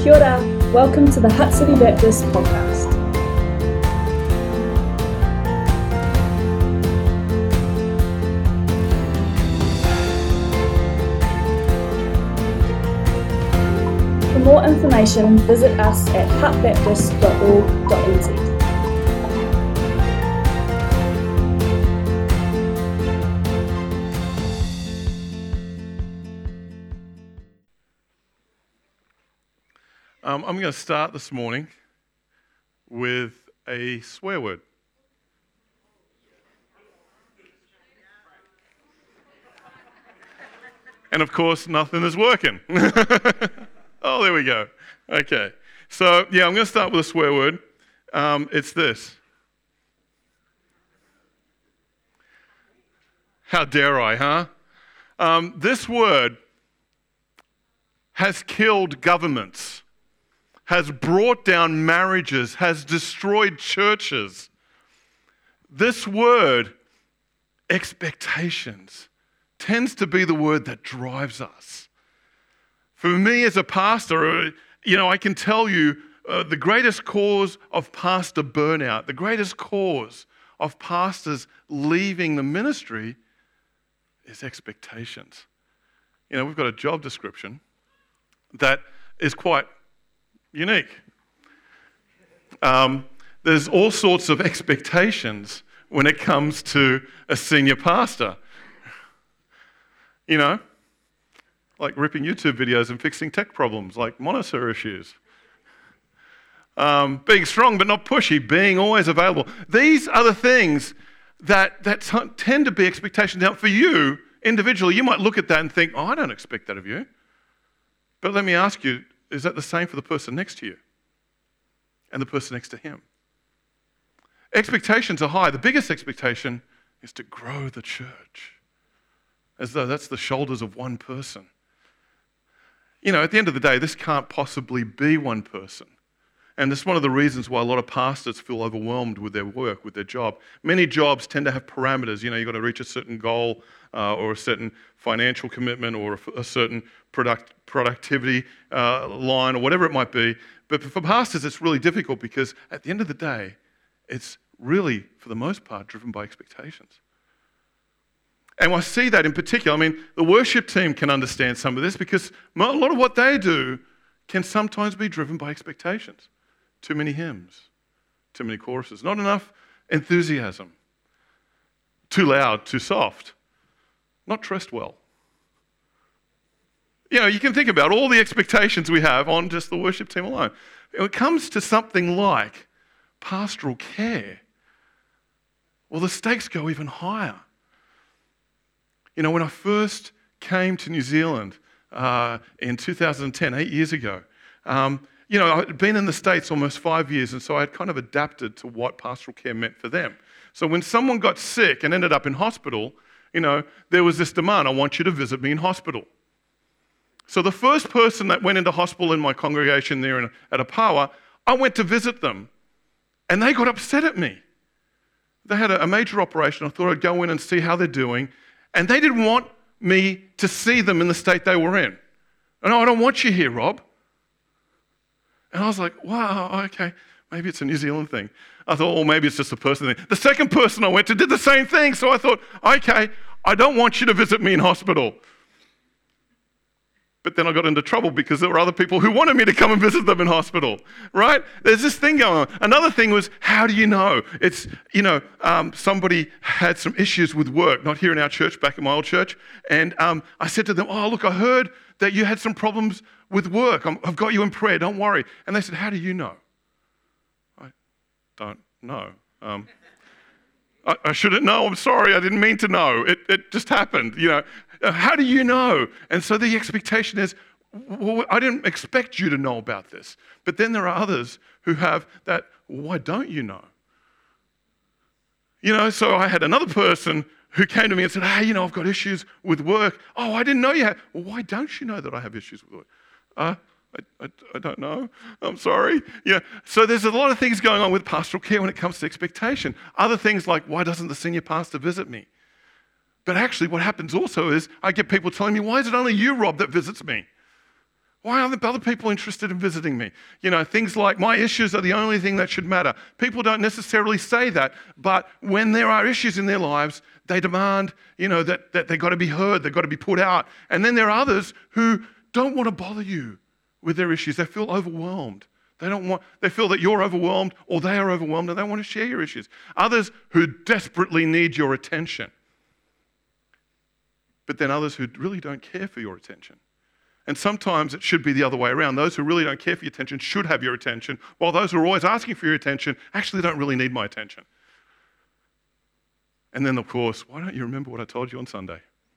Kia ora, welcome to the Hutt City Baptist podcast. For more information, visit us at huttbaptist.org.nz. I'm going to start this morning with a swear word. And of course, nothing is working. Oh, there we go. Okay. So, I'm going to start with a swear word. It's this. How dare I, huh? This word has killed governments, has brought down marriages, has destroyed churches. This word, expectations, tends to be the word that drives us. For me as a pastor, I can tell you the greatest cause of pastor burnout, the greatest cause of pastors leaving the ministry is expectations. We've got a job description that is quite unique. There's all sorts of expectations when it comes to a senior pastor. Like ripping YouTube videos and fixing tech problems, like monitor issues. Being strong but not pushy, being always available. These are the things that tend to be expectations. Now, for you, individually, you might look at that and think, I don't expect that of you. But let me ask you, is that the same for the person next to you and the person next to him? Expectations are high. The biggest expectation is to grow the church, as though that's the shoulders of one person. At the end of the day, this can't possibly be one person. And it's one of the reasons why a lot of pastors feel overwhelmed with their work, with their job. Many jobs tend to have parameters. You've got to reach a certain goal or a certain financial commitment or a certain productivity line or whatever it might be. But for pastors, it's really difficult because at the end of the day, it's really, for the most part, driven by expectations. And I see that in particular. The worship team can understand some of this because a lot of what they do can sometimes be driven by expectations. Too many hymns, too many choruses, not enough enthusiasm, too loud, too soft, not dressed well. You can think about all the expectations we have on just the worship team alone. When it comes to something like pastoral care, well, the stakes go even higher. When I first came to New Zealand in 2010, 8 years ago, I'd been in the States almost 5 years, and so I had kind of adapted to what pastoral care meant for them. So when someone got sick and ended up in hospital, there was this demand, I want you to visit me in hospital. So the first person that went into hospital in my congregation there at Apawa, I went to visit them, and they got upset at me. They had a major operation. I thought I'd go in and see how they're doing, and they didn't want me to see them in the state they were in. And I don't want you here, Rob. And I was like, wow, okay, maybe it's a New Zealand thing. I thought, maybe it's just a person thing. The second person I went to did the same thing, so I thought, okay, I don't want you to visit me in hospital. But then I got into trouble because there were other people who wanted me to come and visit them in hospital, right? There's this thing going on. Another thing was, how do you know? It's, somebody had some issues with work, not here in our church, back in my old church. And I said to them, look, I heard that you had some problems with work. I've got you in prayer, don't worry. And they said, how do you know? I don't know. I shouldn't know. I'm sorry. I didn't mean to know. It just happened. How do you know? And so the expectation is, well, I didn't expect you to know about this. But then there are others who have that, why don't you know? So I had another person who came to me and said, hey, I've got issues with work. Oh, I didn't know you had. Well, why don't you know that I have issues with work? I don't know. I'm sorry. So there's a lot of things going on with pastoral care when it comes to expectation. Other things like, why doesn't the senior pastor visit me? But actually what happens also is I get people telling me, why is it only you, Rob, that visits me? Why aren't other people interested in visiting me? Things like my issues are the only thing that should matter. People don't necessarily say that, but when there are issues in their lives, they demand, that they've got to be heard, they've got to be put out. And then there are others who don't want to bother you with their issues. They feel overwhelmed. They feel that you're overwhelmed or they are overwhelmed and they want to share your issues. Others who desperately need your attention. But then others who really don't care for your attention. And sometimes it should be the other way around. Those who really don't care for your attention should have your attention, while those who are always asking for your attention actually don't really need my attention. And then, of course, why don't you remember what I told you on Sunday?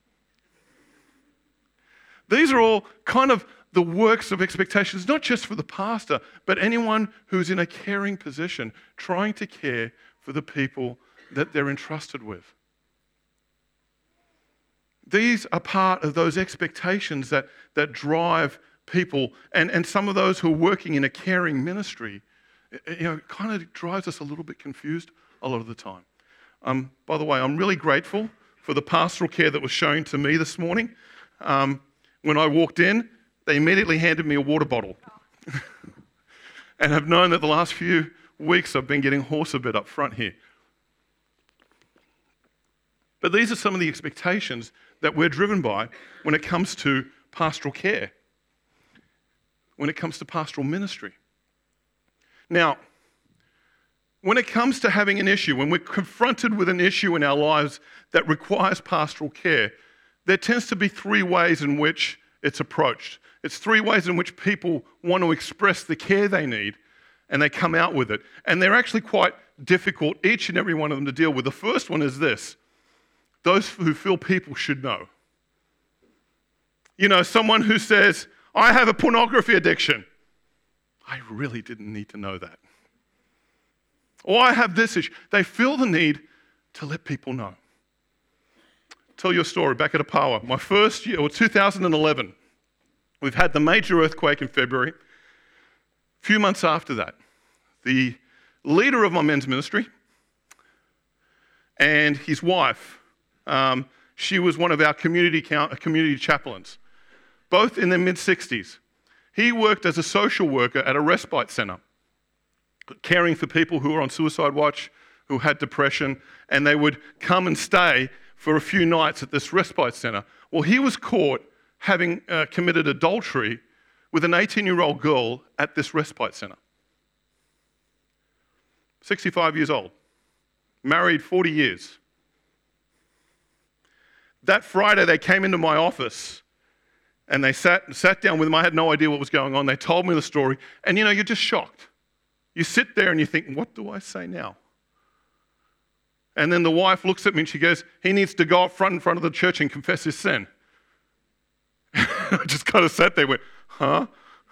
These are all kind of the works of expectations, not just for the pastor, but anyone who's in a caring position, trying to care for the people that they're entrusted with. These are part of those expectations that drive people, and some of those who are working in a caring ministry, kind of drives us a little bit confused a lot of the time. By the way, I'm really grateful for the pastoral care that was shown to me this morning. When I walked in, they immediately handed me a water bottle. And I've known that the last few weeks I've been getting hoarse a bit up front here. But these are some of the expectations that we're driven by when it comes to pastoral care, when it comes to pastoral ministry. Now, when it comes to having an issue, when we're confronted with an issue in our lives that requires pastoral care, there tends to be three ways in which it's approached. It's three ways in which people want to express the care they need, and they come out with it. And they're actually quite difficult, each and every one of them, to deal with. The first one is this: those who feel people should know. Someone who says, I have a pornography addiction. I really didn't need to know that. Or I have this issue. They feel the need to let people know. Tell you a story back at Apawa. My first year, or 2011, we've had the major earthquake in February. A few months after that, the leader of my men's ministry and his wife, she was one of our community chaplains, both in their mid-60s. He worked as a social worker at a respite centre, caring for people who were on suicide watch, who had depression, and they would come and stay for a few nights at this respite centre. Well, he was caught having committed adultery with an 18-year-old girl at this respite centre. 65 years old, married 40 years. That Friday, they came into my office and they sat down with him. I had no idea what was going on. They told me the story. And you're just shocked. You sit there and you think, what do I say now? And then the wife looks at me and she goes, he needs to go up front in front of the church and confess his sin. I just kind of sat there and went, huh?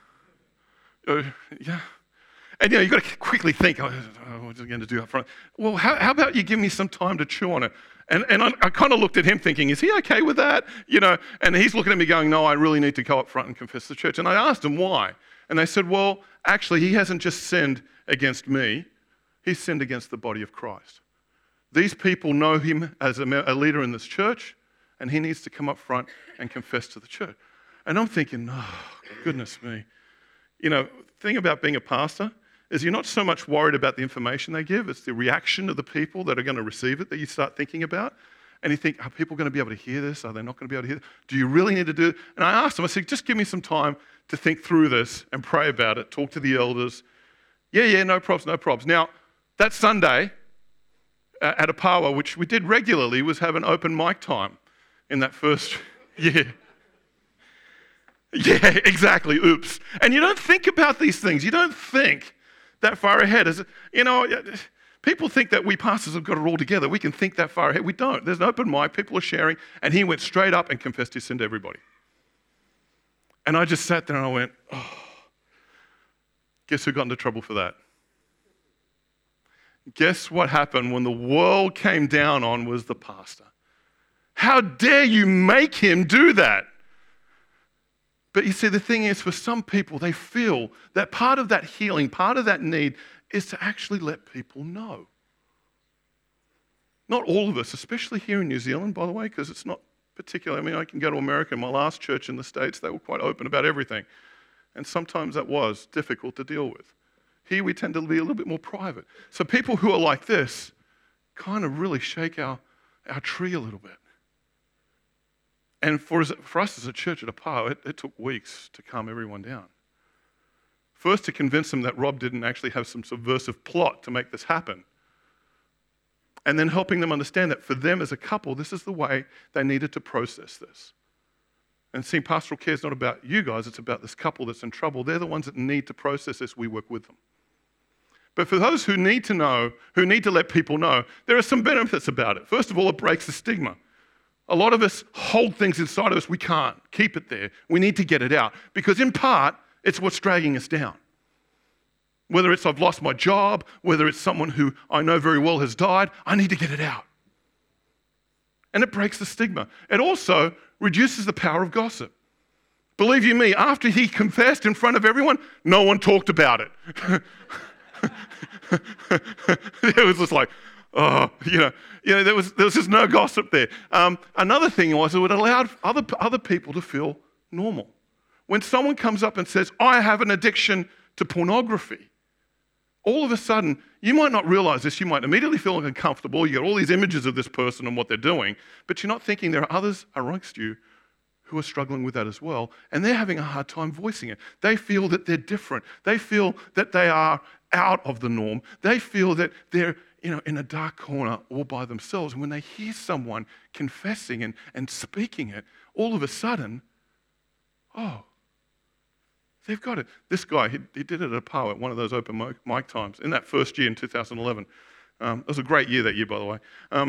Yeah. And you've got to quickly think, what's he going to do up front? Well, how about you give me some time to chew on it? And I kind of looked at him thinking, is he okay with that? And he's looking at me going, no, I really need to go up front and confess the church. And I asked him why. And they said, well, actually, he hasn't just sinned against me. He's sinned against the body of Christ. These people know him as a leader in this church, and he needs to come up front and confess to the church. And I'm thinking, oh, goodness me. The thing about being a pastor is you're not so much worried about the information they give, it's the reaction of the people that are going to receive it that you start thinking about. And you think, are people going to be able to hear this? Are they not going to be able to hear it? Do you really need to do it? And I asked them, I said, just give me some time to think through this and pray about it, talk to the elders. Yeah, no problems. Now, that Sunday at Apawa, which we did regularly, was have an open mic time in that first year. Yeah, exactly, oops. And you don't think about these things. You don't think that far ahead. People think that we pastors have got it all together. We can think that far ahead. We don't. There's an open mic, people are sharing, and he went straight up and confessed his sin to everybody. And I just sat there and I went, oh, guess who got into trouble for that? Guess what happened when the world came down on was the pastor. How dare you make him do that? But you see, the thing is, for some people, they feel that part of that healing, part of that need is to actually let people know. Not all of us, especially here in New Zealand, by the way, because it's not particular. I can go to America. My last church in the States, they were quite open about everything. And sometimes that was difficult to deal with. Here we tend to be a little bit more private. So people who are like this kind of really shake our tree a little bit. And for us as a church at Apau, it took weeks to calm everyone down. First, to convince them that Rob didn't actually have some subversive plot to make this happen. And then helping them understand that for them as a couple, this is the way they needed to process this. And seeing pastoral care is not about you guys, it's about this couple that's in trouble. They're the ones that need to process this. We work with them. But for those who need to know, who need to let people know, there are some benefits about it. First of all, it breaks the stigma. A lot of us hold things inside of us. We can't keep it there. We need to get it out. Because in part, it's what's dragging us down. Whether it's I've lost my job, whether it's someone who I know very well has died, I need to get it out. And it breaks the stigma. It also reduces the power of gossip. Believe you me, after he confessed in front of everyone, no one talked about it. It was just like, oh, there was just no gossip there. Another thing was it allowed other people to feel normal. When someone comes up and says, I have an addiction to pornography, all of a sudden, you might not realize this, you might immediately feel uncomfortable, you get all these images of this person and what they're doing, but you're not thinking there are others amongst you who are struggling with that as well, and they're having a hard time voicing it. They feel that they're different. They feel that they are out of the norm. They feel that they're in a dark corner all by themselves. And when they hear someone confessing and speaking it, all of a sudden, they've got it. This guy, he did it at Apau at one of those open mic times in that first year in 2011. It was a great year that year, by the way.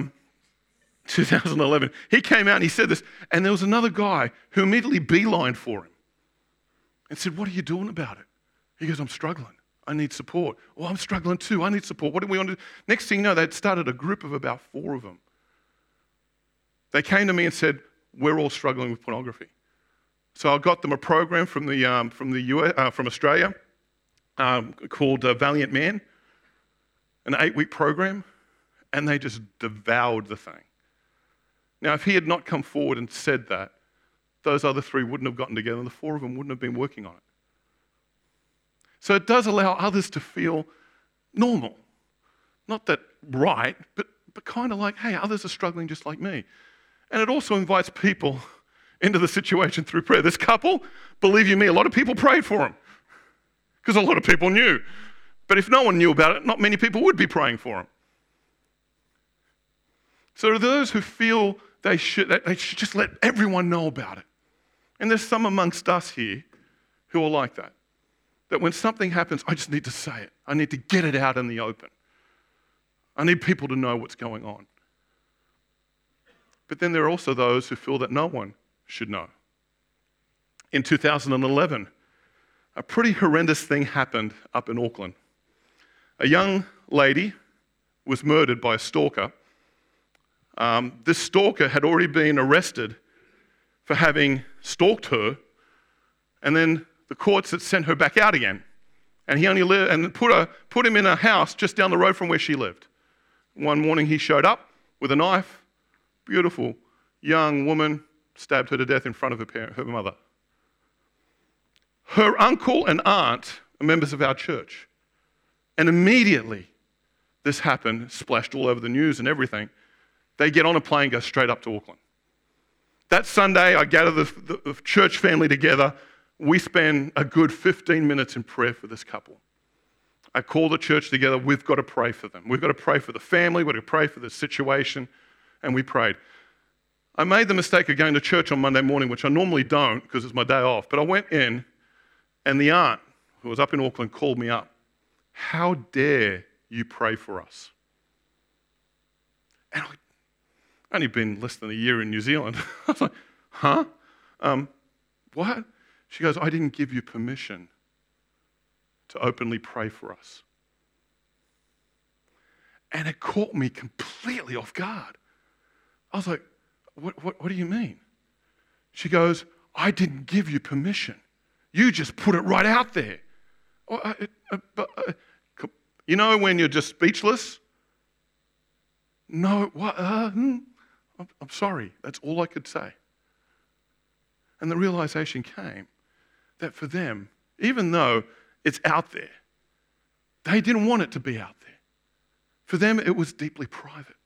2011. He came out and he said this, and there was another guy who immediately beelined for him and said, what are you doing about it? He goes, I'm struggling. I need support. Oh, I'm struggling too. I need support. What do we want to do? Next thing you know, they'd started a group of about 4 of them. They came to me and said, we're all struggling with pornography. So I got them a program from Australia called Valiant Man, an 8-week program, and they just devoured the thing. Now, if he had not come forward and said that, those other 3 wouldn't have gotten together and the 4 of them wouldn't have been working on it. So it does allow others to feel normal. Not that right, but kind of like, hey, others are struggling just like me. And it also invites people into the situation through prayer. This couple, believe you me, a lot of people prayed for them because a lot of people knew. But if no one knew about it, not many people would be praying for them. So to those who feel they should just let everyone know about it. And there's some amongst us here who are like that. That when something happens, I just need to say it. I need to get it out in the open. I need people to know what's going on. But then there are also those who feel that no one should know. In 2011, a pretty horrendous thing happened up in Auckland. A young lady was murdered by a stalker. This stalker had already been arrested for having stalked her, and then the courts had sent her back out again. And he only lived and put him in a house just down the road from where she lived. One morning he showed up with a knife. Beautiful young woman, stabbed her to death in front of her mother. Her uncle and aunt are members of our church. And immediately this happened, splashed all over the news and everything. They get on a plane, go straight up to Auckland. That Sunday, I gather the church family together. We spend a good 15 minutes in prayer for this couple. I call the church together. We've got to pray for them. We've got to pray for the family. We've got to pray for the situation. And we prayed. I made the mistake of going to church on Monday morning, which I normally don't because it's my day off. But I went in, and the aunt, who was up in Auckland, called me up. How dare you pray for us? And I'd only been less than a year in New Zealand. I was like, huh? What? She goes, I didn't give you permission to openly pray for us. And it caught me completely off guard. I was like, what do you mean? She goes, I didn't give you permission. You just put it right out there. You know when you're just speechless? No, what? I'm sorry. That's all I could say. And the realization came that for them, even though it's out there. They didn't want it to be out there. For them, it was deeply private.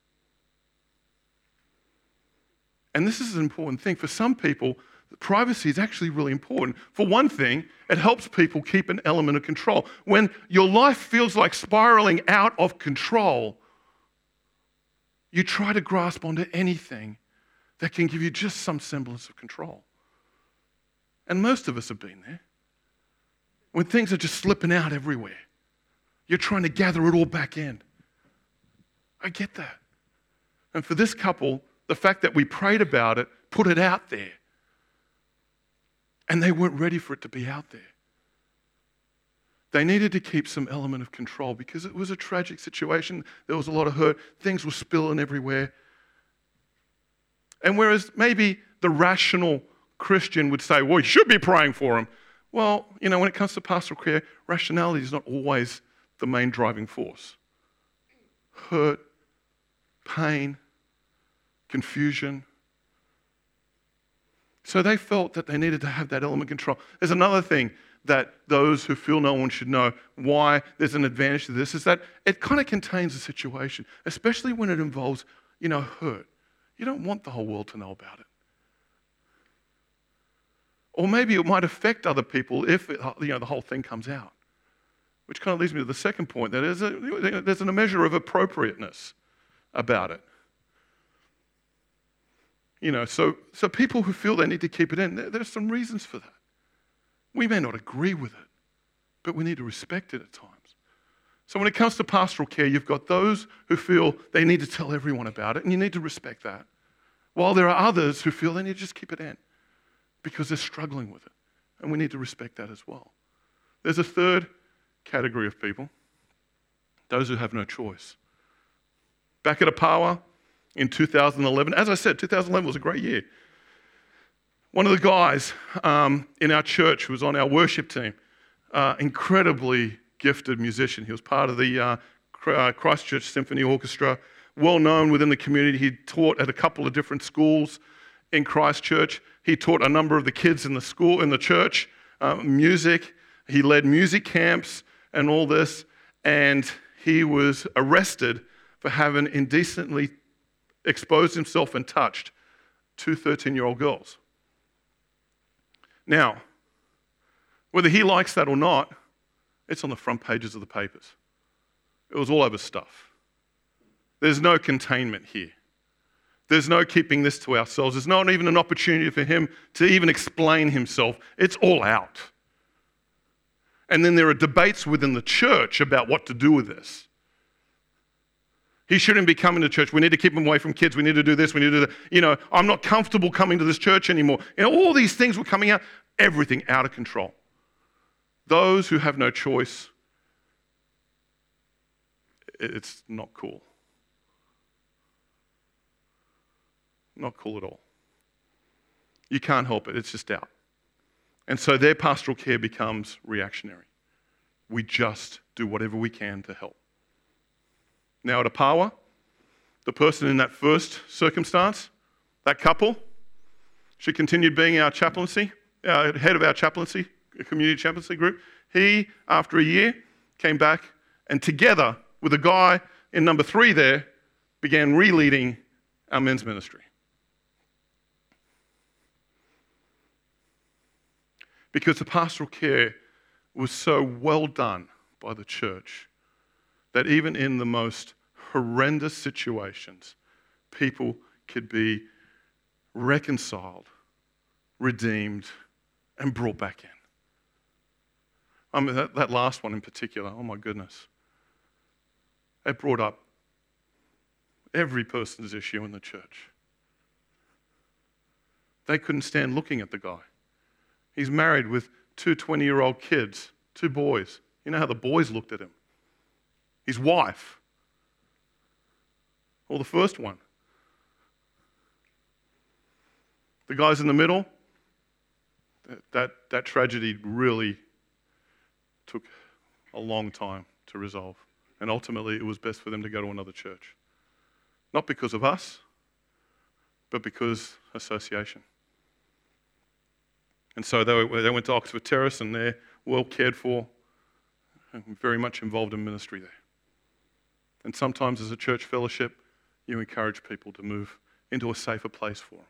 And this is an important thing. For some people, privacy is actually really important. For one thing, it helps people keep an element of control. When your life feels like spiraling out of control, you try to grasp onto anything that can give you just some semblance of control. And most of us have been there. When things are just slipping out everywhere, you're trying to gather it all back in. I get that. And for this couple, the fact that we prayed about it, put it out there. And they weren't ready for it to be out there. They needed to keep some element of control because it was a tragic situation. There was a lot of hurt. Things were spilling everywhere. And whereas maybe the rational Christian would say, well, you should be praying for him. Well, when it comes to pastoral care, rationality is not always the main driving force. Hurt, pain, confusion. So they felt that they needed to have that element of control. There's another thing that those who feel no one should know why there's an advantage to this is that it kind of contains the situation, especially when it involves, hurt. You don't want the whole world to know about it. Or maybe it might affect other people if the whole thing comes out. Which kind of leads me to the second point, that is there's a measure of appropriateness about it. So people who feel they need to keep it in, there's some reasons for that. We may not agree with it, but we need to respect it at times. So when it comes to pastoral care, you've got those who feel they need to tell everyone about it, and you need to respect that. While there are others who feel they need to just keep it in because they're struggling with it, and we need to respect that as well. There's a third category of people, those who have no choice. Back at Apawa in 2011, as I said, 2011 was a great year. One of the guys in our church who was on our worship team, incredibly gifted musician. He was part of the Christchurch Symphony Orchestra, well known within the community. He taught at a couple of different schools in Christchurch. He taught a number of the kids in the church music. He led music camps and all this. And he was arrested for having indecently exposed himself and touched two 13-year-old girls. Now, whether he likes that or not, it's on the front pages of the papers. It was all over Stuff. There's no containment here. There's no keeping this to ourselves. There's not even an opportunity for him to even explain himself. It's all out. And then there are debates within the church about what to do with this. He shouldn't be coming to church. We need to keep him away from kids. We need to do this. We need to do that. I'm not comfortable coming to this church anymore. All these things were coming out, everything out of control. Those who have no choice, it's not cool. Not cool at all. You can't help it. It's just out. And so their pastoral care becomes reactionary. We just do whatever we can to help. Now at Apawa, the person in that first circumstance, that couple, she continued being our chaplaincy, head of our chaplaincy, community chaplaincy group. He, after a year, came back and together with a guy in number 3 there, began re-leading our men's ministry. Because the pastoral care was so well done by the church that even in the most horrendous situations, people could be reconciled, redeemed, and brought back in. I mean, that last one in particular, oh my goodness. It brought up every person's issue in the church. They couldn't stand looking at the guy. He's married with 2 20-year-old kids, 2 boys. You know how the boys looked at him. His wife, or the first one. The guys in the middle, that tragedy really took a long time to resolve. And ultimately, it was best for them to go to another church. Not because of us, but because association. And so they went to Oxford Terrace, and there well cared for. I'm very much involved in ministry there. And sometimes as a church fellowship, you encourage people to move into a safer place for them.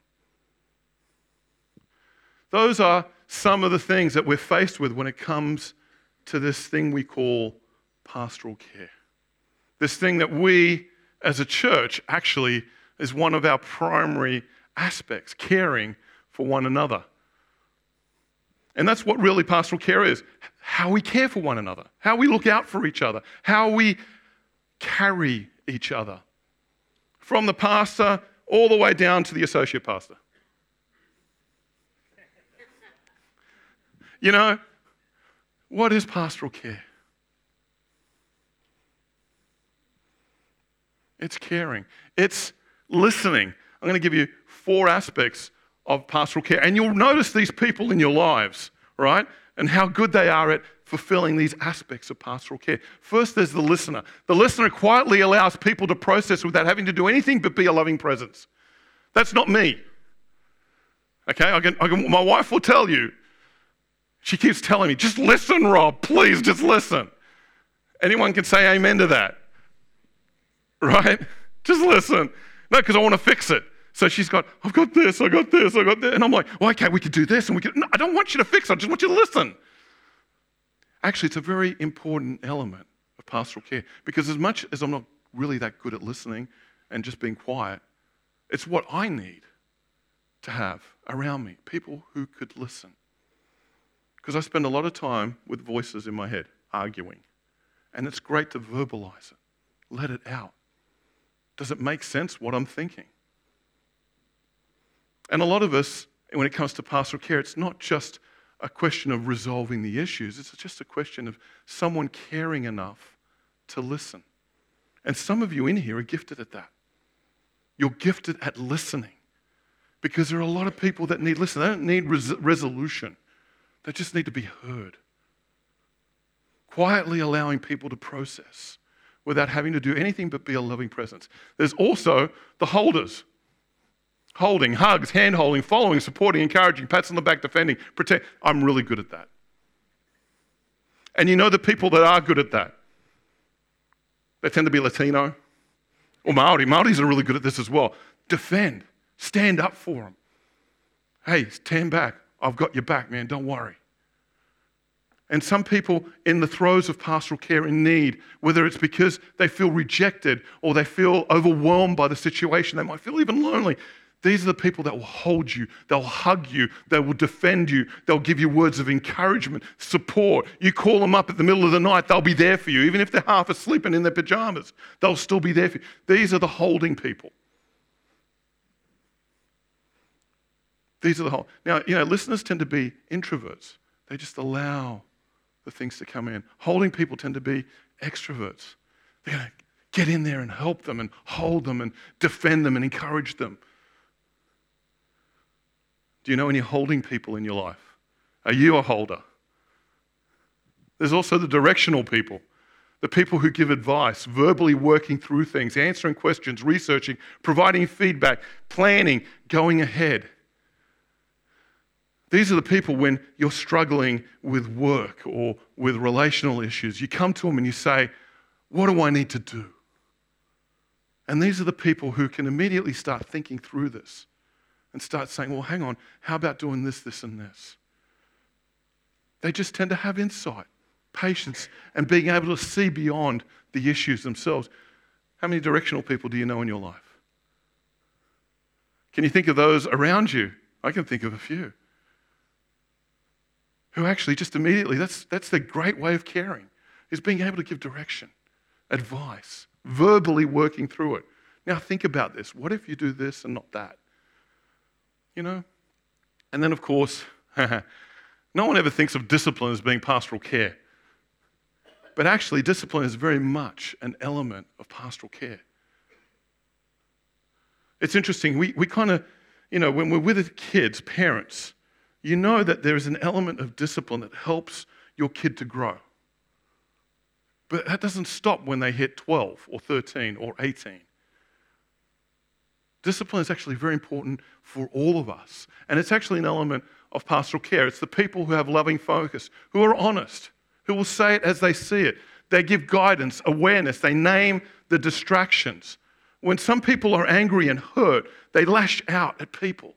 Those are some of the things that we're faced with when it comes to this thing we call pastoral care. This thing that we as a church actually is one of our primary aspects, caring for one another. And that's what really pastoral care is, how we care for one another, how we look out for each other, how we carry each other. From the pastor all the way down to the associate pastor. You know, what is pastoral care? It's caring. It's listening. I'm going to give you 4 aspects of pastoral care. And you'll notice these people in your lives, right? And how good they are at fulfilling these aspects of pastoral care. First, there's the listener. The listener quietly allows people to process without having to do anything but be a loving presence. That's not me. Okay, my wife will tell you. She keeps telling me, just listen, Rob, please, just listen. Anyone can say amen to that, right? Just listen. No, because I want to fix it. So she's got, I've got this. And I'm like, well, okay, we could do this. No, I don't want you to fix it. I just want you to listen. Actually, it's a very important element of pastoral care because as much as I'm not really that good at listening and just being quiet, it's what I need to have around me, people who could listen. Because I spend a lot of time with voices in my head, arguing. And it's great to verbalize it. Let it out. Does it make sense what I'm thinking? And a lot of us, when it comes to pastoral care, it's not just a question of resolving the issues. It's just a question of someone caring enough to listen. And some of you in here are gifted at that. You're gifted at listening. Because there are a lot of people that need listening. They don't need resolution. They just need to be heard. Quietly allowing people to process without having to do anything but be a loving presence. There's also the holders. Holding, hugs, hand-holding, following, supporting, encouraging, pats on the back, defending, protect. I'm really good at that. And you know the people that are good at that? They tend to be Latino or Maori. Maoris are really good at this as well. Defend. Stand up for them. Hey, stand back. I've got your back, man. Don't worry. And some people in the throes of pastoral care in need, whether it's because they feel rejected or they feel overwhelmed by the situation, they might feel even lonely. These are the people that will hold you, they'll hug you, they will defend you, they'll give you words of encouragement, support. You call them up at the middle of the night, they'll be there for you. Even if they're half asleep and in their pajamas, they'll still be there for you. These are the holding people. These are the whole. Now, listeners tend to be introverts. They just allow the things to come in. Holding people tend to be extroverts. They're going to get in there and help them and hold them and defend them and encourage them. Do you know any holding people in your life? Are you a holder? There's also the directional people, the people who give advice, verbally working through things, answering questions, researching, providing feedback, planning, going ahead. These are the people when you're struggling with work or with relational issues. You come to them and you say, what do I need to do? And these are the people who can immediately start thinking through this and start saying, well, hang on, how about doing this, this, and this? They just tend to have insight, patience, and being able to see beyond the issues themselves. How many directional people do you know in your life? Can you think of those around you? I can think of a few. Who actually just immediately, that's the great way of caring, is being able to give direction, advice, verbally working through it. Now think about this. What if you do this and not that? And then of course, no one ever thinks of discipline as being pastoral care. But actually, discipline is very much an element of pastoral care. It's interesting, we kind of, when we're with kids, parents, you know that there is an element of discipline that helps your kid to grow. But that doesn't stop when they hit 12 or 13 or 18. Discipline is actually very important for all of us. And it's actually an element of pastoral care. It's the people who have loving focus, who are honest, who will say it as they see it. They give guidance, awareness. They name the distractions. When some people are angry and hurt, they lash out at people.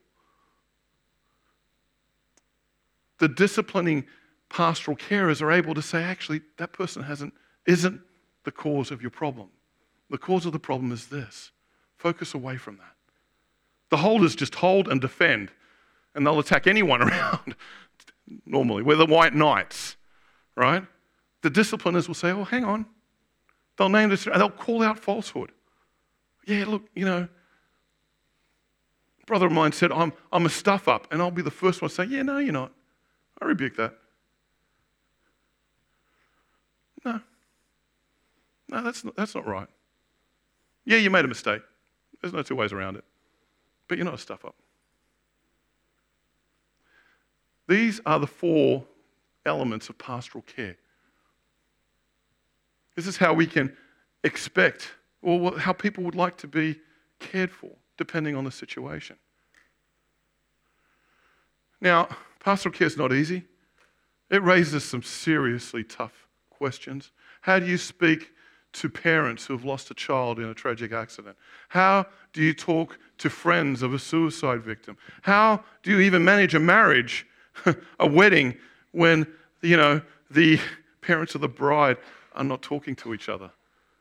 The disciplining pastoral carers are able to say, actually, that person isn't the cause of your problem. The cause of the problem is this. Focus away from that. The holders just hold and defend, and they'll attack anyone around. Normally, we're the white knights, right? The discipliners will say, oh, hang on. They'll name this, and they'll call out falsehood. Yeah, look, a brother of mine said, I'm a stuff-up, and I'll be the first one to say, yeah, no, you're not. I rebuke that. No, that's not right. Yeah, you made a mistake. There's no two ways around it. But you're not a stuff-up. These are the 4 elements of pastoral care. This is how we can expect, or how people would like to be cared for, depending on the situation. Now, pastoral care is not easy. It raises some seriously tough questions. How do you speak to parents who have lost a child in a tragic accident? How do you talk to friends of a suicide victim? How do you even manage a marriage, a wedding, when, the parents of the bride are not talking to each other?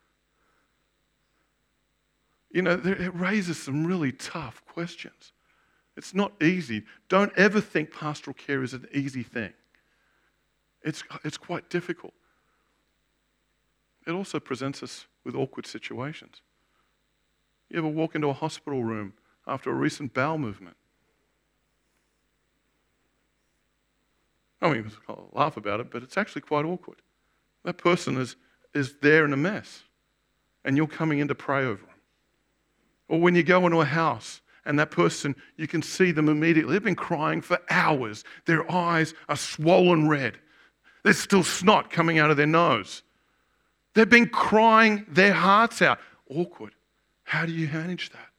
It raises some really tough questions. It's not easy. Don't ever think pastoral care is an easy thing. It's quite difficult. It also presents us with awkward situations. You ever walk into a hospital room after a recent bowel movement? I'll laugh about it, but it's actually quite awkward. That person is there in a mess, and you're coming in to pray over them. Or when you go into a house, and that person, you can see them immediately. They've been crying for hours. Their eyes are swollen red. There's still snot coming out of their nose. They've been crying their hearts out. Awkward. How do you manage that?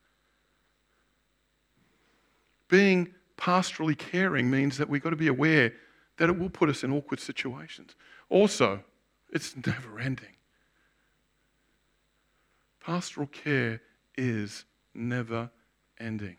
Being pastorally caring means that we've got to be aware that it will put us in awkward situations. Also, it's never ending. Pastoral care is never ending.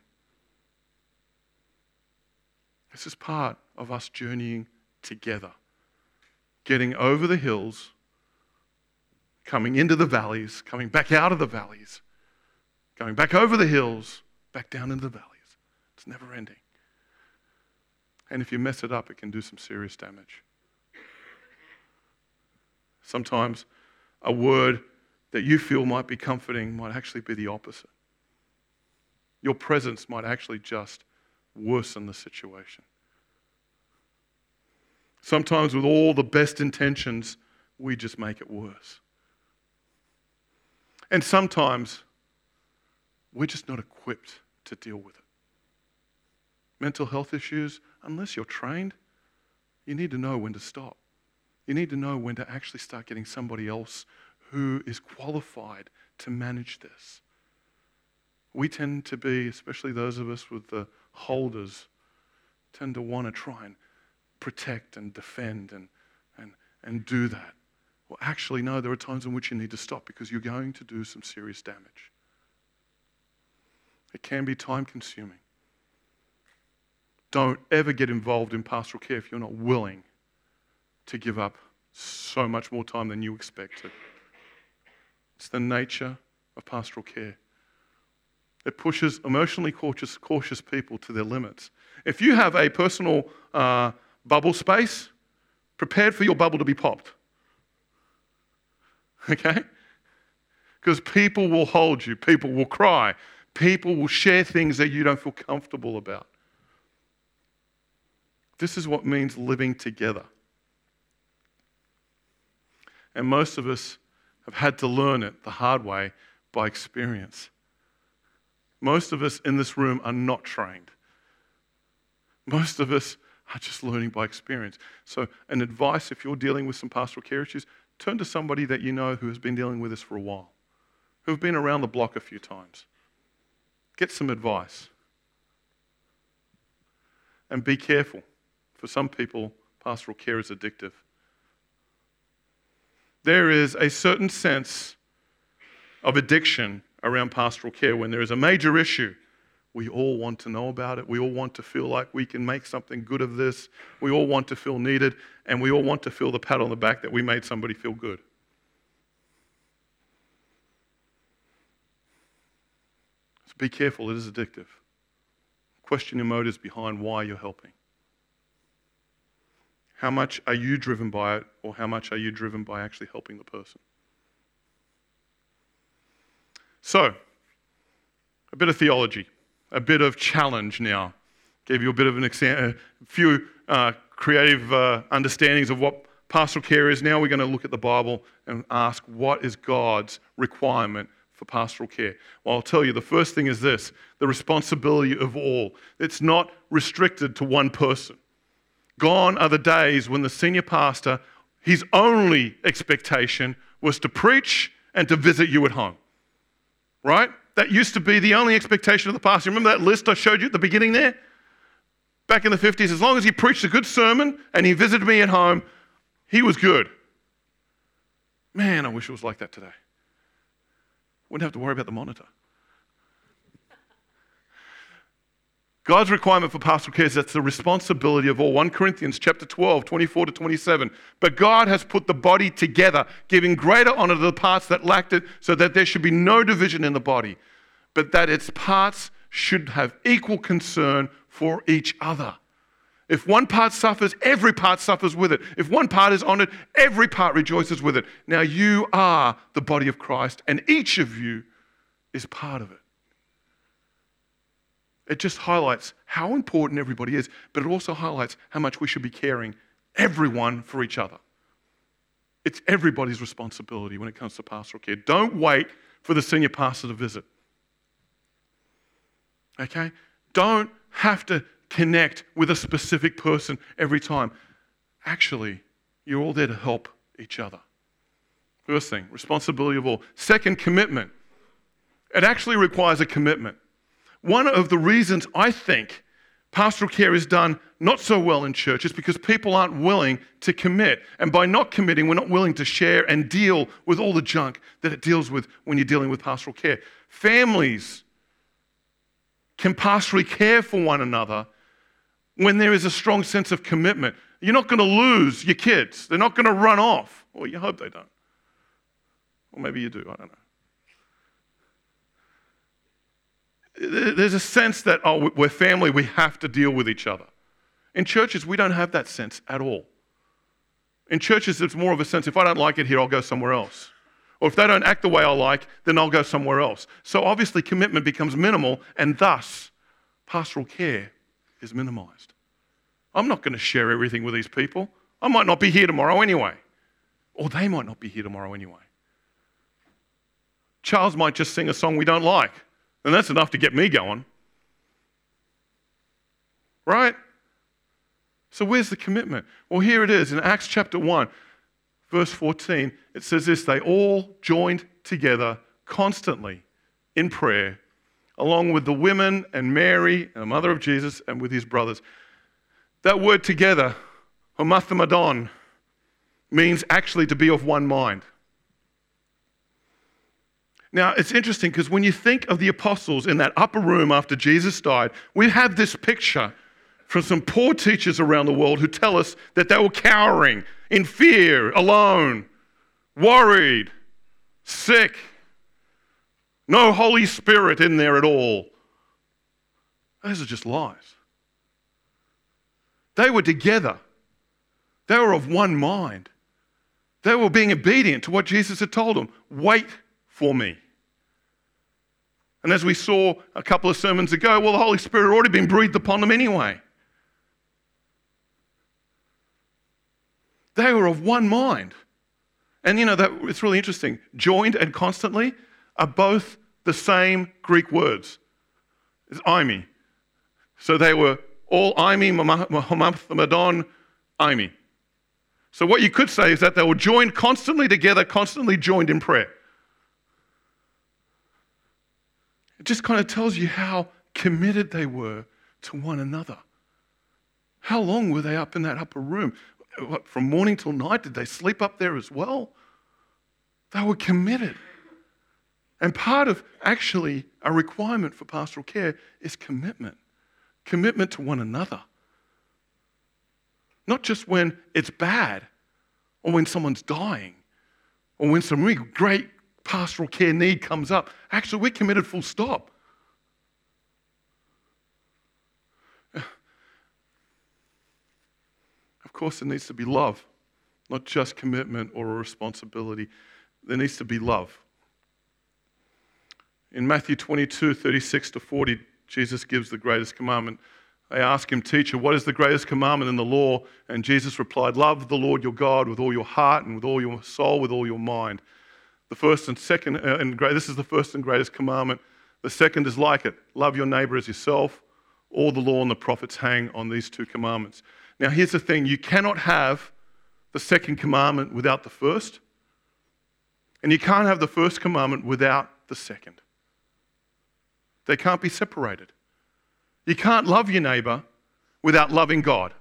This is part of us journeying together, getting over the hills, coming into the valleys, coming back out of the valleys, going back over the hills, back down into the valleys. It's never ending. And if you mess it up, it can do some serious damage. Sometimes a word that you feel might be comforting might actually be the opposite. Your presence might actually just worsen the situation. Sometimes with all the best intentions, we just make it worse. And sometimes we're just not equipped to deal with it. Mental health issues, unless you're trained, you need to know when to stop. You need to know when to actually start getting somebody else who is qualified to manage this. We tend to be, especially those of us with the holders, tend to want to try and protect and defend and do that. Well, actually, no, there are times in which you need to stop because you're going to do some serious damage. It can be time-consuming. Don't ever get involved in pastoral care if you're not willing to give up so much more time than you expected. It's the nature of pastoral care. It pushes emotionally cautious people to their limits. If you have a personal bubble space, prepared for your bubble to be popped. Okay? Because people will hold you, people will cry, people will share things that you don't feel comfortable about. This is what means living together. And most of us have had to learn it the hard way by experience. Most of us in this room are not trained. Most of us are just learning by experience. So an advice, if you're dealing with some pastoral care issues, turn to somebody that you know who has been dealing with this for a while, who have been around the block a few times. Get some advice. And be careful. For some people, pastoral care is addictive. There is a certain sense of addiction around pastoral care. When there is a major issue, we all want to know about it. We all want to feel like we can make something good of this. We all want to feel needed, and we all want to feel the pat on the back that we made somebody feel good. So be careful, it is addictive. Question your motives behind why you're helping. How much are you driven by it, or how much are you driven by actually helping the person? So, a bit of theology, a bit of challenge now. Gave you a bit of a few creative understandings of what pastoral care is. Now we're going to look at the Bible and ask, what is God's requirement for pastoral care? Well, I'll tell you, the first thing is this: the responsibility of all. It's not restricted to one person. Gone are the days when the senior pastor, his only expectation was to preach and to visit you at home. Right? That used to be the only expectation of the pastor. Remember that list I showed you at the beginning there? Back in the 50s, as long as he preached a good sermon and he visited me at home, he was good. Man, I wish it was like that today. Wouldn't have to worry about the monitor. God's requirement for pastoral care is that's the responsibility of all. 1 Corinthians chapter 12, 24 to 27. But God has put the body together, giving greater honor to the parts that lacked it, so that there should be no division in the body, but that its parts should have equal concern for each other. If one part suffers, every part suffers with it. If one part is honored, every part rejoices with it. Now you are the body of Christ, and each of you is part of it. It just highlights how important everybody is, but it also highlights how much we should be caring, everyone, for each other. It's everybody's responsibility when it comes to pastoral care. Don't wait for the senior pastor to visit. Okay? Don't have to connect with a specific person every time. Actually, you're all there to help each other. First thing, responsibility of all. Second, commitment. It actually requires a commitment. One of the reasons I think pastoral care is done not so well in church is because people aren't willing to commit. And by not committing, we're not willing to share and deal with all the junk that it deals with when you're dealing with pastoral care. Families can pastorally care for one another when there is a strong sense of commitment. You're not going to lose your kids. They're not going to run off. Well, you hope they don't. Or maybe you do, I don't know. There's a sense that, oh, we're family, we have to deal with each other. In churches, we don't have that sense at all. In churches, it's more of a sense, if I don't like it here, I'll go somewhere else. Or if they don't act the way I like, then I'll go somewhere else. So obviously commitment becomes minimal, and thus pastoral care is minimized. I'm not going to share everything with these people. I might not be here tomorrow anyway. Or they might not be here tomorrow anyway. Charles might just sing a song we don't like. And that's enough to get me going. Right? So where's the commitment? Well, here it is in Acts chapter 1, verse 14. It says this: they all joined together constantly in prayer, along with the women and Mary, the mother of Jesus, and with his brothers. That word together, homathamadon, means actually to be of one mind. Now, it's interesting because when you think of the apostles in that upper room after Jesus died, we have this picture from some poor teachers around the world who tell us that they were cowering, in fear, alone, worried, sick, no Holy Spirit in there at all. Those are just lies. They were together. They were of one mind. They were being obedient to what Jesus had told them. Wait for me. And as we saw a couple of sermons ago, well, the Holy Spirit had already been breathed upon them anyway. They were of one mind. And you know, it's really interesting. Joined and constantly are both the same Greek words. It's eimi. So they were all eimi, homathamadon, eimi. So what you could say is that they were joined constantly together, constantly joined in prayer. It just kind of tells you how committed they were to one another. How long were they up in that upper room? What, from morning till night? Did they sleep up there as well? They were committed. And part of actually a requirement for pastoral care is commitment. Commitment to one another. Not just when it's bad or when someone's dying or when some really great pastoral care need comes up. Actually, we're committed full stop. Of course, there needs to be love, not just commitment or a responsibility. There needs to be love. In Matthew 22, 36 to 40, Jesus gives the greatest commandment. They ask him, "Teacher, what is the greatest commandment in the law?" And Jesus replied, "Love the Lord your God with all your heart and with all your soul, with all your mind." The first and second, this is the first and greatest commandment. The second is like it. Love your neighbor as yourself. All the law and the prophets hang on these two commandments. Now here's the thing. You cannot have the second commandment without the first. And you can't have the first commandment without the second. They can't be separated. You can't love your neighbor without loving God.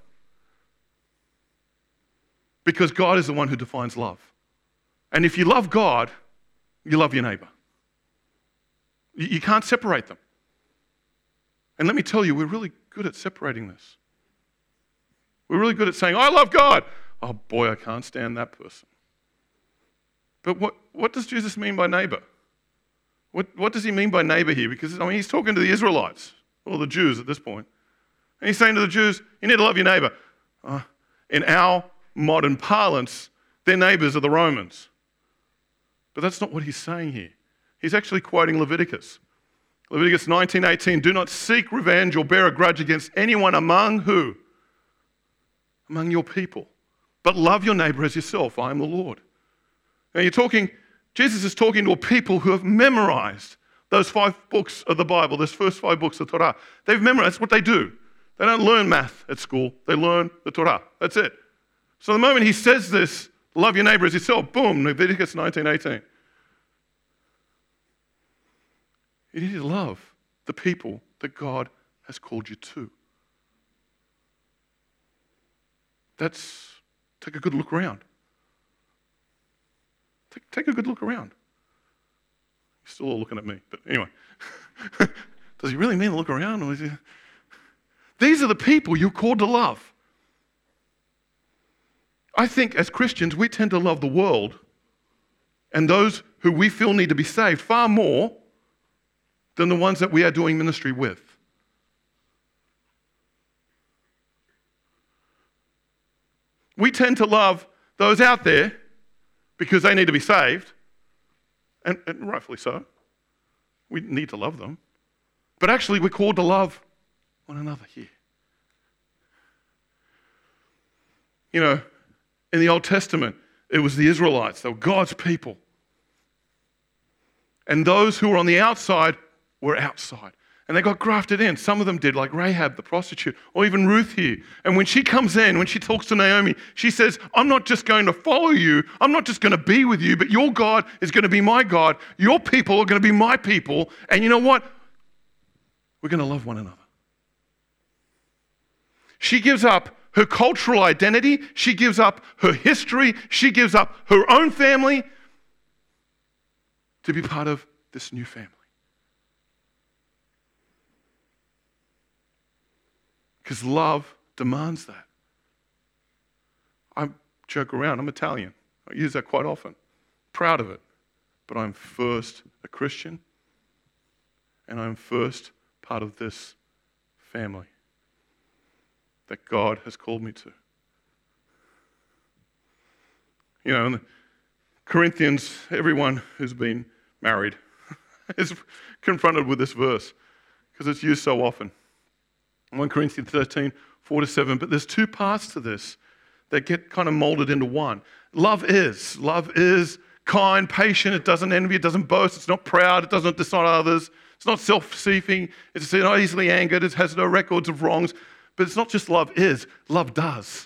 Because God is the one who defines love. And if you love God, you love your neighbor. You can't separate them. And let me tell you, we're really good at separating this. We're really good at saying, "I love God." Oh boy, I can't stand that person. But what does Jesus mean by neighbor? What does he mean by neighbor here? Because he's talking to the Israelites, or the Jews at this point. And he's saying to the Jews, you need to love your neighbor. In our modern parlance, their neighbors are the Romans. But that's not what he's saying here. He's actually quoting Leviticus. Leviticus 19:18, "Do not seek revenge or bear a grudge against anyone among who? Among your people. But love your neighbor as yourself. I am the Lord." Now Jesus is talking to a people who have memorized those 5 books of the Bible, those first 5 books of Torah. They've memorized. That's what they do. They don't learn math at school. They learn the Torah. That's it. So the moment he says this, love your neighbor as yourself, boom, Leviticus 19:18. You need to love the people that God has called you to. Take a good look around. Take a good look around. You're still all looking at me, but anyway. Does he really mean to look around? Or These are the people you're called to love. I think as Christians, we tend to love the world and those who we feel need to be saved far more than the ones that we are doing ministry with. We tend to love those out there because they need to be saved, and rightfully so. We need to love them. But actually, we're called to love one another here. You know, in the Old Testament, it was the Israelites. They were God's people. And those who were on the outside were outside. And they got grafted in. Some of them did, like Rahab, the prostitute, or even Ruth here. And when she comes in, when she talks to Naomi, she says, "I'm not just going to follow you. I'm not just going to be with you, but your God is going to be my God. Your people are going to be my people. And you know what? We're going to love one another." She gives up her cultural identity. She gives up her history. She gives up her own family to be part of this new family. Because love demands that. I joke around, I'm Italian. I use that quite often. Proud of it. But I'm first a Christian, and I'm first part of this family that God has called me to. You know, in the Corinthians, everyone who's been married is confronted with this verse because it's used so often. 1 Corinthians 13, 4-7. But there's 2 parts to this that get kind of molded into one. Love is kind, patient. It doesn't envy. It doesn't boast. It's not proud. It doesn't dishonor others. It's not self-seeking. It's not easily angered. It has no records of wrongs. But it's not just love does.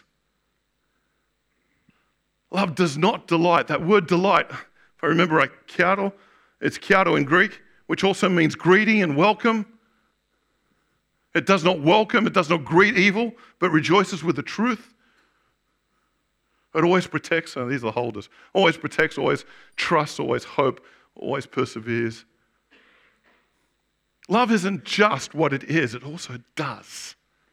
Love does not delight. That word delight, if I remember right, it's kiato in Greek, which also means greedy and welcome. It does not welcome, it does not greet evil, but rejoices with the truth. It always protects, and these are the holders, always protects, always trusts, always hope, always perseveres. Love isn't just what it is, it also does.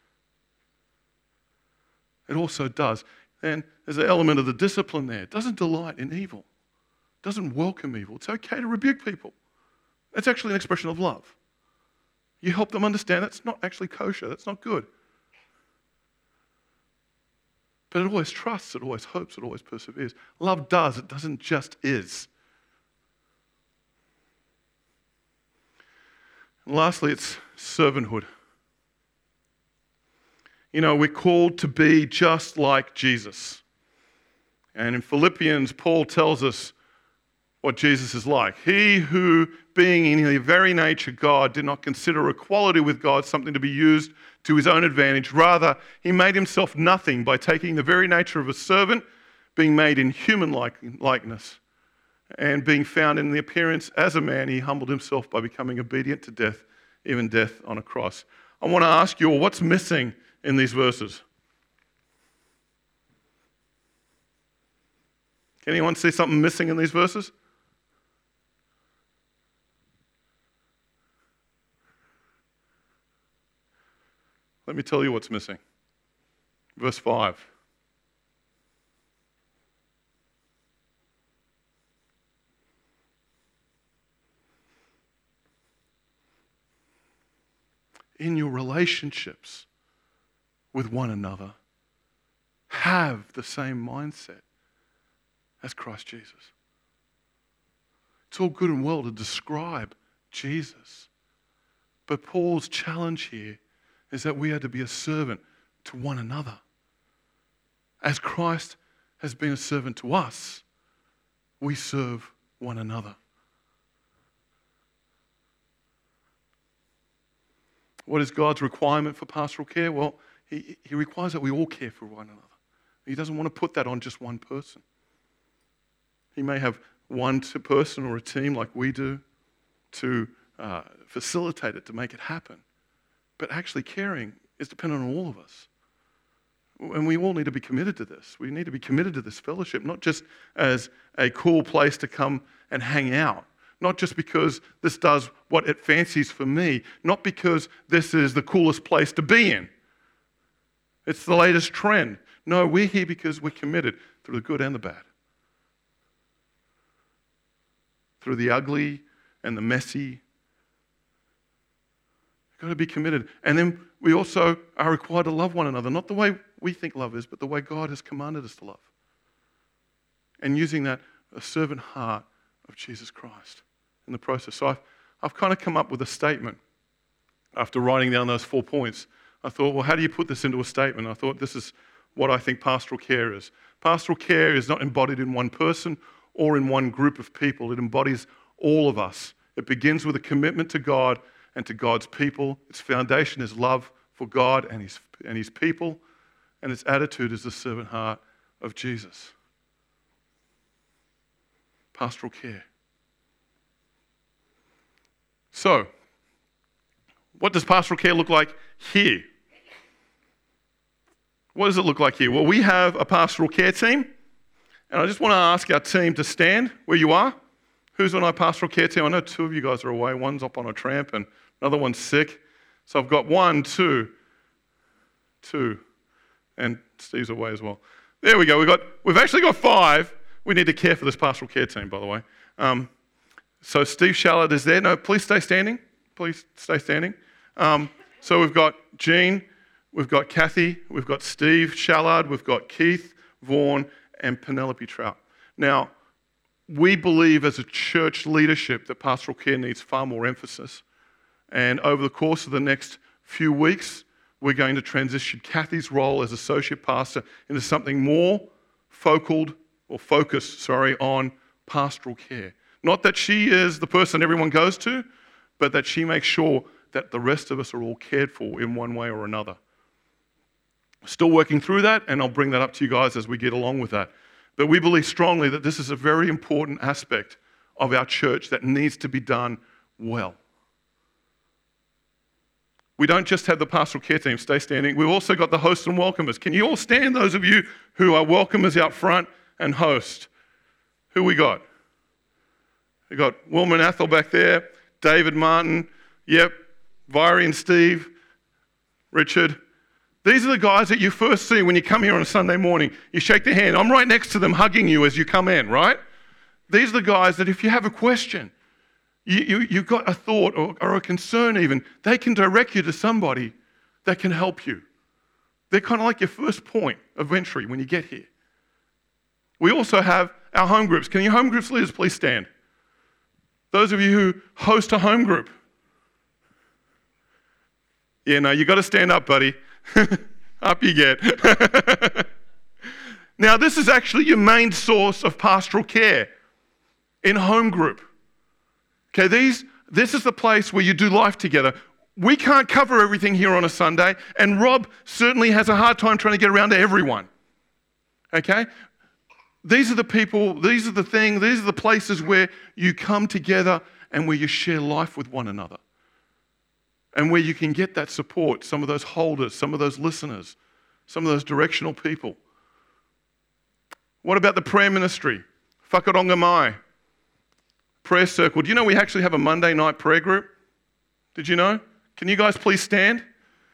It also does. And there's an element of the discipline there. It doesn't delight in evil. It doesn't welcome evil. It's okay to rebuke people. That's actually an expression of love. You help them understand that's not actually kosher. That's not good. But it always trusts, it always hopes, it always perseveres. Love does, it doesn't just is. And lastly, it's servanthood. You know, we're called to be just like Jesus. And in Philippians, Paul tells us what Jesus is like. He who, being in the very nature God, did not consider equality with God something to be used to his own advantage. Rather, he made himself nothing by taking the very nature of a servant, being made in human likeness, and being found in the appearance as a man, he humbled himself by becoming obedient to death, even death on a cross. I want to ask you all, what's missing in these verses? Can anyone see something missing in these verses? Let me tell you what's missing. Verse 5. In your relationships with one another, have the same mindset as Christ Jesus. It's all good and well to describe Jesus, but Paul's challenge here is that we are to be a servant to one another. As Christ has been a servant to us, we serve one another. What is God's requirement for pastoral care? Well, he requires that we all care for one another. He doesn't want to put that on just one person. He may have one person or a team like we do to facilitate it, to make it happen. But actually caring is dependent on all of us. And we all need to be committed to this. We need to be committed to this fellowship, not just as a cool place to come and hang out. Not just because this does what it fancies for me. Not because this is the coolest place to be in. It's the latest trend. No, we're here because we're committed through the good and the bad. Through the ugly and the messy. We've got to be committed. And then we also are required to love one another. Not the way we think love is, but the way God has commanded us to love. And using that a servant heart of Jesus Christ in the process. So I've kind of come up with a statement after writing down those 4 points. I thought, well, how do you put this into a statement? I thought this is what I think pastoral care is. Pastoral care is not embodied in one person or in one group of people. It embodies all of us. It begins with a commitment to God and to God's people. Its foundation is love for God and his people. And its attitude is the servant heart of Jesus. Pastoral care. So, what does pastoral care look like here? What does it look like here? Well, we have a pastoral care team, and I just want to ask our team to stand where you are. Who's on our pastoral care team? I know 2 of you guys are away. One's up on a tramp, and another one's sick. So I've got 1, 2, and Steve's away as well. There we go. We've actually got 5. We need to care for this pastoral care team, by the way. So Steve Shallard is there. No, please stay standing. Please stay standing. So we've got Jean, we've got Kathy, we've got Steve Shallard, we've got Keith Vaughan, and Penelope Trout. Now, we believe as a church leadership that pastoral care needs far more emphasis. And over the course of the next few weeks, we're going to transition Kathy's role as associate pastor into something more focused on pastoral care. Not that she is the person everyone goes to, but that she makes sure that the rest of us are all cared for in one way or another. Still working through that, and I'll bring that up to you guys as we get along with that. But we believe strongly that this is a very important aspect of our church that needs to be done well. We don't just have the pastoral care team, stay standing. We've also got the hosts and welcomers. Can you all stand, those of you who are welcomers out front and host? Who we got? We got Wilma and Athel back there, David Martin, yep, Viry and Steve, Richard. These are the guys that you first see when you come here on a Sunday morning. You shake their hand. I'm right next to them hugging you as you come in, right? These are the guys that if you have a question, you've got a thought or a concern even, they can direct you to somebody that can help you. They're kind of like your first point of entry when you get here. We also have our home groups. Can your home groups leaders please stand? Those of you who host a home group. Yeah, no, you got to stand up, buddy. Up you get. Now, this is actually your main source of pastoral care in home group. Okay, this is the place where you do life together. We can't cover everything here on a Sunday, and Rob certainly has a hard time trying to get around to everyone. Okay? These are the people, these are the things, these are the places where you come together and where you share life with one another. And where you can get that support, some of those holders, some of those listeners, some of those directional people. What about the prayer ministry? Whakaronga Mai. Prayer circle. Do you know we actually have a Monday night prayer group? Did you know? Can you guys please stand?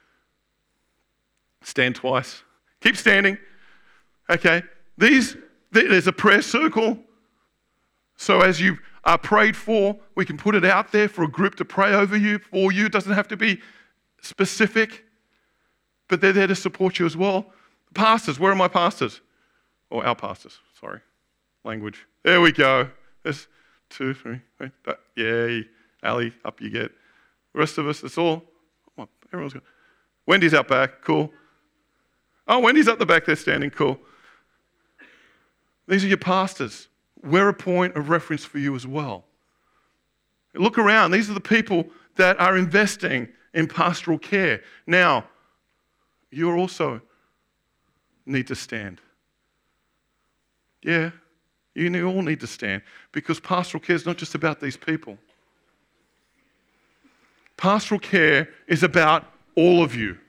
Stand twice. Keep standing. Okay. There's a prayer circle. So as you are prayed for, we can put it out there for a group to pray over you, for you. It doesn't have to be specific, but they're there to support you as well. Pastors, where are my pastors? Or our pastors, sorry. Language. There we go. There's 2, 3. Yay. Ali, up you get. The rest of us, it's all. Oh, everyone's got. Wendy's out back. Cool. Oh, Wendy's up the back there standing. Cool. These are your pastors. We're a point of reference for you as well. Look around. These are the people that are investing in pastoral care. Now, you also need to stand. Yeah, you all need to stand because pastoral care is not just about these people. Pastoral care is about all of you.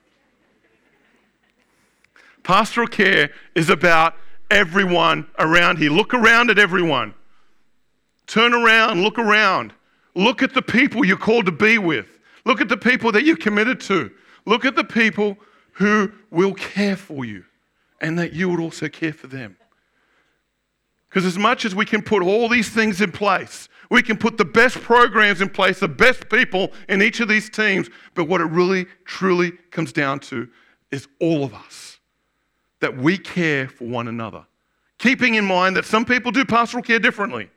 Pastoral care is about everyone around here. Look around at everyone. Turn around, look around. Look at the people you're called to be with. Look at the people that you're committed to. Look at the people who will care for you and that you would also care for them. Because as much as we can put all these things in place, we can put the best programs in place, the best people in each of these teams, but what it really, truly comes down to is all of us. That we care for one another. Keeping in mind that some people do pastoral care differently.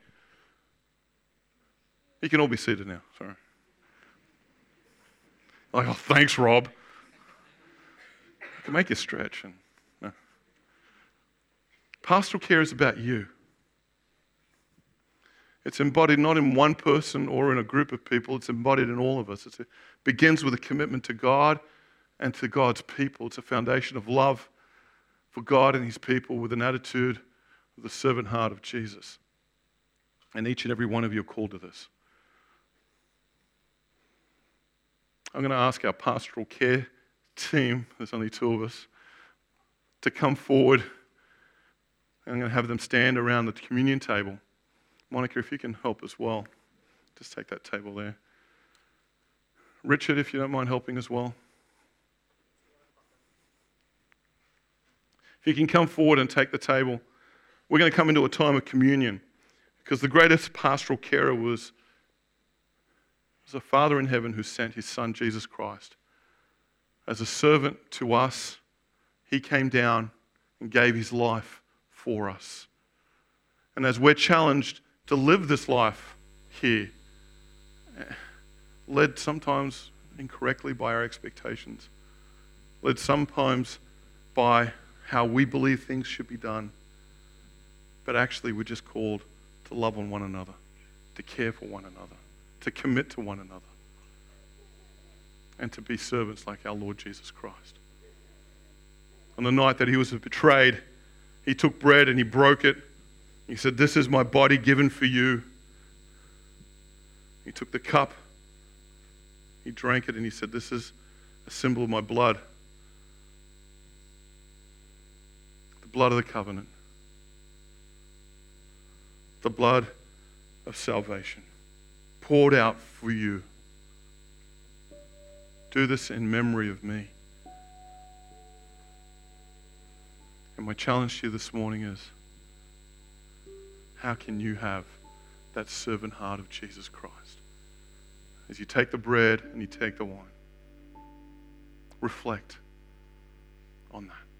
You can all be seated now, sorry. Like, oh, thanks, Rob. I can make you stretch. No. Pastoral care is about you. It's embodied not in one person or in a group of people, it's embodied in all of us. It begins with a commitment to God and to God's people. It's a foundation of love for God and his people with an attitude of the servant heart of Jesus. And each and every one of you are called to this. I'm going to ask our pastoral care team, there's only 2 of us, to come forward. I'm going to have them stand around the communion table. Monica, if you can help as well. Just take that table there. Richard, if you don't mind helping as well. If you can come forward and take the table, we're going to come into a time of communion because the greatest pastoral carer was a Father in heaven who sent his Son, Jesus Christ. As a servant to us, he came down and gave his life for us. And as we're challenged to live this life here, led sometimes incorrectly by our expectations, led sometimes by how we believe things should be done. But actually we're just called to love on one another, to care for one another, to commit to one another, and to be servants like our Lord Jesus Christ. On the night that he was betrayed, he took bread and he broke it. He said, "This is my body given for you." He took the cup, he drank it, and he said, "This is a symbol of my blood, the blood of the covenant, the blood of salvation, poured out for you. Do this in memory of me. And my challenge to you this morning is, how can you have that servant heart of Jesus Christ? As you take the bread and you take the wine, reflect on that.